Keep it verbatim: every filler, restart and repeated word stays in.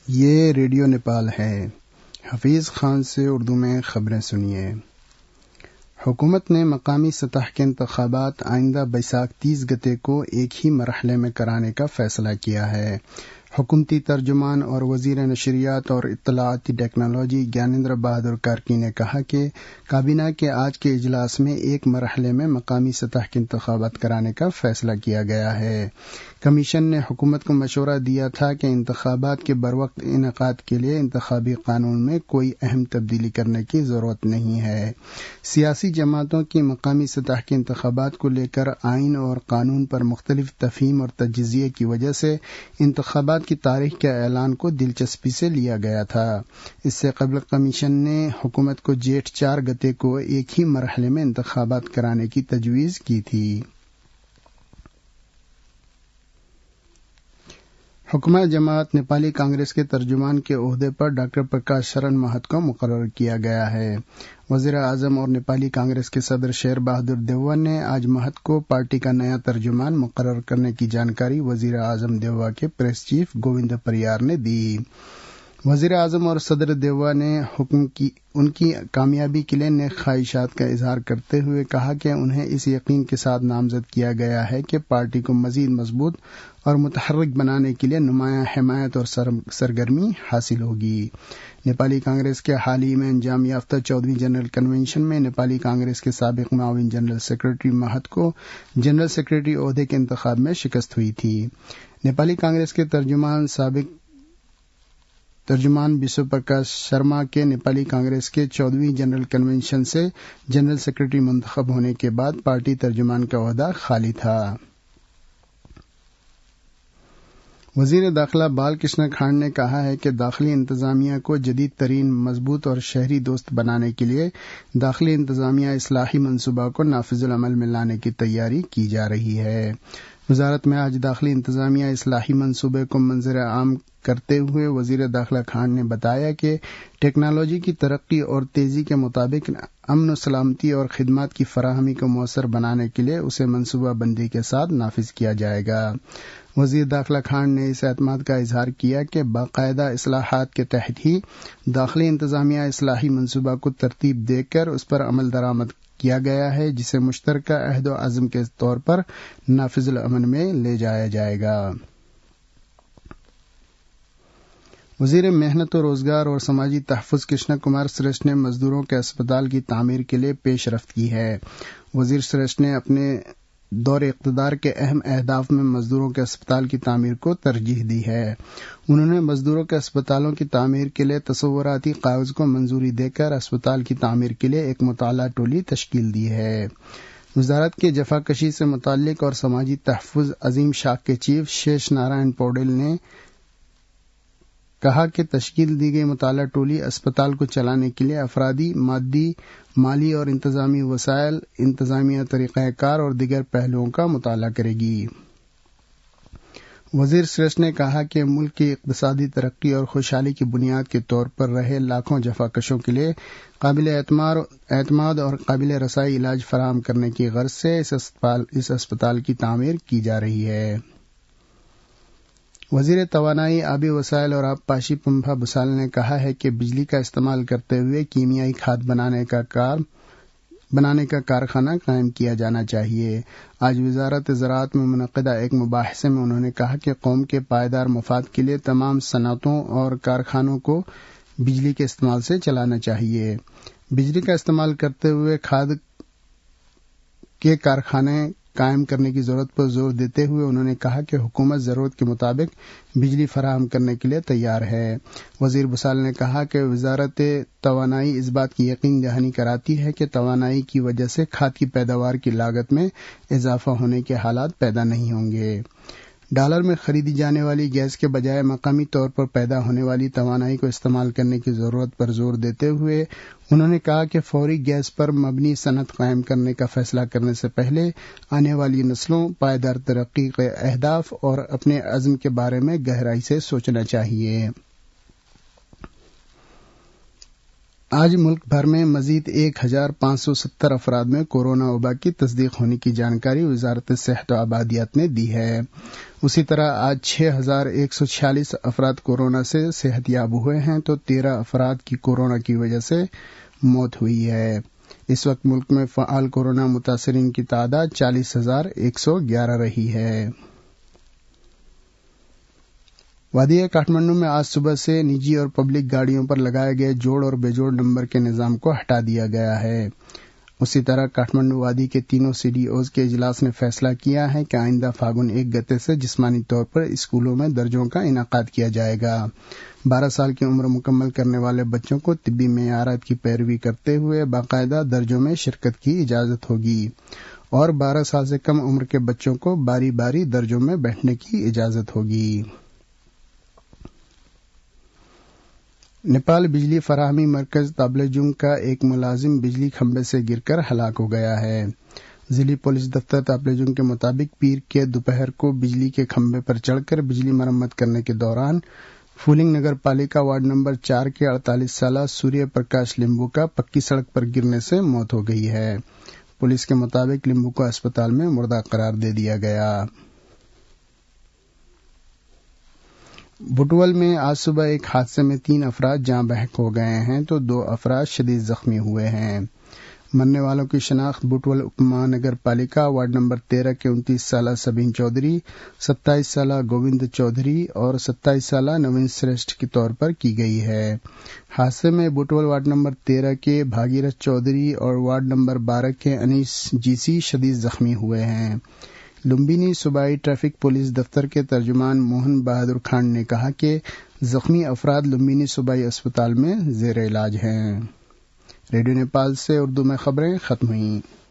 یہ ریڈیو نیپال ہے۔ حفیظ خان سے اردو میں خبریں سنیے۔ حکومت نے مقامی سطح کے انتخابات آئندہ بیساکھ تیس گتے کو ایک ہی مرحلے میں کرانے کا فیصلہ کیا ہے۔ حکومتی ترجمان اور وزیر نشریات اور اطلاعاتی ٹیکنالوجی گیانیندر بہادر کارکی نے کہا کہ کابینہ کے آج کے اجلاس میں ایک مرحلے میں مقامی سطح کے انتخابات کرانے کا فیصلہ کیا گیا ہے۔ کمیشن نے حکومت کو مشورہ دیا تھا کہ انتخابات کے بروقت انعقاد کے لیے انتخابی قانون میں کوئی اہم تبدیلی کرنے کی ضرورت نہیں ہے۔ سیاسی جماعتوں کی مقامی سطح کے انتخابات کو لے کر آئین اور قانون پر مختلف تفہیم اور تجزیے کی وجہ سے انتخابات کی تاریخ کے اعلان کو دلچسپی سے لیا گیا تھا۔ اس سے قبل کمیشن نے حکومت کو جیٹھ چار گتے کو ایک ہی مرحلے میں انتخابات کرانے کی تجویز کی تھی۔ حکمہ جماعت نیپالی کانگریس کے ترجمان کے عہدے پر ڈاکٹر پرکاش شرن مہت کو مقرر کیا گیا ہے۔ وزیر اعظم اور نیپالی کانگریس کے صدر شیر بہادر دیوا نے آج مہت کو پارٹی کا نیا ترجمان مقرر کرنے کی جانکاری وزیر اعظم دیوا کے پریس چیف گووند پریار نے دی۔ وزیر اعظم اور صدر دیوا نے حکم کی ان کی کامیابی کے لیے نیک خواہشات کا اظہار کرتے ہوئے کہا کہ انہیں اس یقین کے ساتھ نامزد کیا گیا ہے کہ پارٹی کو مزید مضبوط اور متحرک بنانے کے لیے نمایاں حمایت اور سرگرمی حاصل ہوگی۔ نیپالی کانگریس کے حال ہی میں انجام یافتہ چودہویں جنرل کنونشن میں نیپالی کانگریس کے سابق معاون جنرل سیکرٹری مہت کو جنرل سیکرٹری عہدے کے انتخاب میں شکست ہوئی تھی۔ نیپالی کانگریس کے ترجمان سابق ترجمان بسو پرکاش شرما کے نیپالی کانگریس کے چودہویں جنرل کنونشن سے جنرل سیکرٹری منتخب ہونے کے بعد پارٹی ترجمان کا عہدہ خالی تھا۔ وزیر داخلہ بال کرشن کھانڈے نے کہا ہے کہ داخلی انتظامیہ کو جدید ترین، مضبوط اور شہری دوست بنانے کے لیے داخلی انتظامیہ اصلاحی منصوبہ کو نافذ العمل میں لانے کی تیاری کی جا رہی ہے۔ وزارت میں آج داخلی انتظامیہ اصلاحی منصوبے کو منظر عام کرتے ہوئے وزیر داخلہ خان نے بتایا کہ ٹیکنالوجی کی ترقی اور تیزی کے مطابق امن و سلامتی اور خدمات کی فراہمی کو مؤثر بنانے کے لیے اسے منصوبہ بندی کے ساتھ نافذ کیا جائے گا۔ وزیر داخلہ خان نے اس اعتماد کا اظہار کیا کہ باقاعدہ اصلاحات کے تحت ہی داخلی انتظامیہ اصلاحی منصوبہ کو ترتیب دے کر اس پر عمل درآمد کیا گیا ہے، جسے مشترکہ عہد و عزم کے طور پر نافذ العمل میں لے جایا جائے گا۔ وزیر محنت و روزگار اور سماجی تحفظ کرشنا کمار سریشٹھ نے مزدوروں کے اسپتال کی تعمیر کے لیے پیش رفت کی ہے۔ وزیر سریشٹھ نے اپنے دور اقتدار کے اہم اہداف میں مزدوروں کے اسپتال کی تعمیر کو ترجیح دی ہے۔ انہوں نے مزدوروں کے اسپتالوں کی تعمیر کے لیے تصوراتی کاغذ کو منظوری دے کر اسپتال کی تعمیر کے لیے ایک مطالعہ ٹولی تشکیل دی ہے۔ وزارت کے جفاکشی سے متعلق اور سماجی تحفظ عظیم شاخ کے چیف شیش نارائن پوڈل نے کہا کہ تشکیل دی گئی مطالعہ ٹولی اسپتال کو چلانے کے لیے افرادی، مادی، مالی اور انتظامی وسائل، انتظامیہ طریقہ کار اور دیگر پہلوؤں کا مطالعہ کرے گی۔ وزیر سریشٹھ نے کہا کہ ملک کی اقتصادی ترقی اور خوشحالی کی بنیاد کے طور پر رہے لاکھوں جفاکشوں کے لیے قابل اعتماد اور قابل رسائی علاج فراہم کرنے کی غرض سے اس اسپتال, اس اسپتال کی تعمیر کی جا رہی ہے۔ وزیر توانائی، آبی وسائل اور آبپاشی پمپا بسال نے کہا ہے کہ بجلی کا استعمال کرتے ہوئے کیمیائی کھاد بنانے کا کار بنانے کا کارخانہ قائم کیا جانا چاہیے۔ آج وزارت زراعت میں منعقدہ ایک مباحثے میں انہوں نے کہا کہ قوم کے پائیدار مفاد کے لیے تمام صنعتوں اور کارخانوں کو بجلی کے استعمال سے چلانا چاہیے۔ بجلی کا استعمال کرتے ہوئے کھاد کے کارخانے قائم کرنے کی ضرورت پر زور دیتے ہوئے انہوں نے کہا کہ حکومت ضرورت کے مطابق بجلی فراہم کرنے کے لیے تیار ہے۔ وزیر بسال نے کہا کہ وزارت توانائی اس بات کی یقین دہانی کراتی ہے کہ توانائی کی وجہ سے کھاد کی پیداوار کی لاگت میں اضافہ ہونے کے حالات پیدا نہیں ہوں گے۔ ڈالر میں خریدی جانے والی گیس کے بجائے مقامی طور پر پیدا ہونے والی توانائی کو استعمال کرنے کی ضرورت پر زور دیتے ہوئے انہوں نے کہا کہ فوری گیس پر مبنی صنعت قائم کرنے کا فیصلہ کرنے سے پہلے آنے والی نسلوں، پائیدار ترقی کے اہداف اور اپنے عزم کے بارے میں گہرائی سے سوچنا چاہیے۔ آج ملک بھر میں مزید ایک ہزار پانچ سو ستر افراد میں کورونا وبا کی تصدیق ہونے کی جانکاری وزارت صحت و آبادیات نے دی ہے۔ اسی طرح آج چھ ہزار ایک سو چھیالیس افراد کورونا سے صحت یاب ہوئے ہیں تو تیرہ افراد کی کورونا کی وجہ سے موت ہوئی ہے۔ اس وقت ملک میں فعال کورونا متاثرین کی تعداد چالیس ہزار ایک سو گیارہ رہی ہے۔ وادی کاٹھمنڈو میں آج صبح سے نجی اور پبلک گاڑیوں پر لگائے گئے جوڑ اور بے جوڑ نمبر کے نظام کو ہٹا دیا گیا ہے۔ اسی طرح کاٹھمنڈو وادی کے تینوں سی ڈی اوز کے اجلاس نے فیصلہ کیا ہے کہ آئندہ فاگن ایک گتے سے جسمانی طور پر اسکولوں میں درجوں کا انعقاد کیا جائے گا۔ بارہ سال کی عمر مکمل کرنے والے بچوں کو طبی معیارات کی پیروی کرتے ہوئے باقاعدہ درجوں میں شرکت کی اجازت ہوگی اور بارہ سال سے کم عمر کے بچوں کو باری باری درجوں میں بیٹھنے کی اجازت ہوگی۔ نیپال بجلی فراہمی مرکز تابلجنگ کا ایک ملازم بجلی کھمبے سے گر کر ہلاک ہو گیا ہے۔ ضلع پولیس دفتر تابلجنگ کے مطابق پیر کے دوپہر کو بجلی کے کھمبے پر چڑھ کر بجلی مرمت کرنے کے دوران پھولنگ نگر پالیکا وارڈ نمبر چار کے اڑتالیس سالہ سوریہ پرکاش لمبو کا پکی سڑک پر گرنے سے موت ہو گئی ہے۔ پولیس کے مطابق لمبو کو اسپتال میں مردہ قرار دے دیا گیا۔ بٹول میں آج صبح ایک حادثے میں تین افراد جاں بحق ہو گئے ہیں تو دو افراد شدید زخمی ہوئے ہیں۔ مرنے والوں کی شناخت بٹول اپ مہانگر پالیکا وارڈ نمبر تیرہ کے انتیس سالہ سبین چودھری، ستائیس سالہ گووند چودھری اور ستائیس سالہ نوین سریشٹھ کے طور پر کی گئی ہے۔ حادثے میں بٹول وارڈ نمبر تیرہ کے بھاگیرتھ چودھری اور وارڈ نمبر بارہ کے انیس جیسی شدید زخمی ہوئے ہیں۔ لمبینی صوبائی ٹریفک پولیس دفتر کے ترجمان موہن بہادر خان نے کہا کہ زخمی افراد لمبینی صوبائی اسپتال میں زیر علاج ہیں۔ ریڈیو نیپال سے اردو میں خبریں ختم ہوئیں۔